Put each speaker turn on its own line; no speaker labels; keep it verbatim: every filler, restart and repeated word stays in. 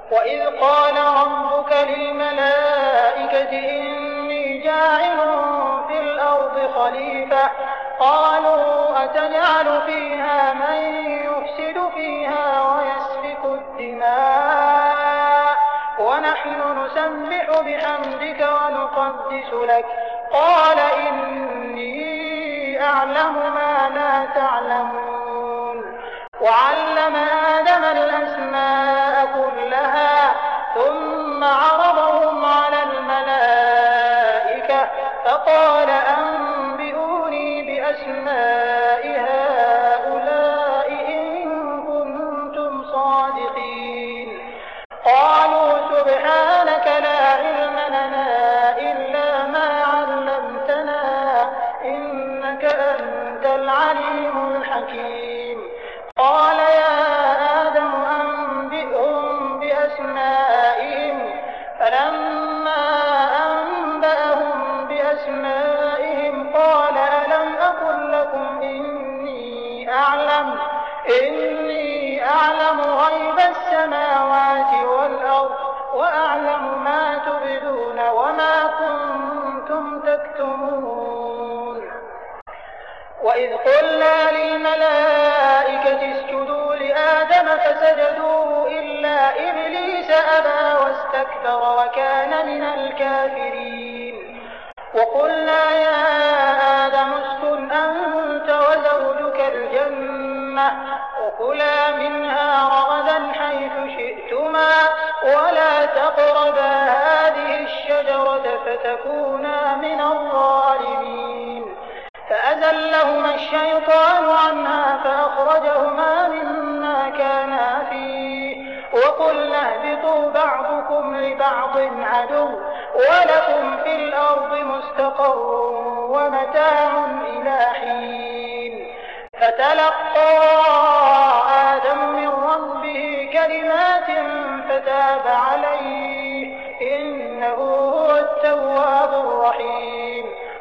وإذ قال ربك للملائكة إني جاعل في الأرض خليفة قالوا أتجعل فيها من يفسد فيها ويسفك الدماء ونحن نسبح بحمدك ونقدس لك قال إني أعلم ما لا تعلمون. وعلم آدم الأسماء كلها ثم عرضهم على الملائكة فقال أنبئوني بأسماء هؤلاء إن كنتم صادقين. قالوا سبحانك لا علم لنا إلا ما علمتنا إنك أنت العليم الحكيم. قال يا آدم أنبئهم بأسمائهم فلما أنبأهم بأسمائهم قال ألم أقل لكم إني أعلم إني أعلم غيب السماوات والأرض وأعلم ما تبدون وما كنتم تكتمون. وإذ قلنا للملائكة اسجدوا لآدم فسجدوا إلا إبليس أبى واستكبر وكان من الكافرين. وقلنا يا آدم اسكن أنت وزوجك الجنة وكلا منها رغدا حيث شئتما ولا تقربا هذه الشجرة فتكونا من الظالمين. فأزلهما الشيطان عنها فأخرجهما مما كانا فيه وقلنا اهبطوا بعضكم لبعض عدو ولكم في الأرض مستقر ومتاع إلى حين. فتلقى آدم من ربه كلمات فتاب عليه إنه هو التواب الرحيم.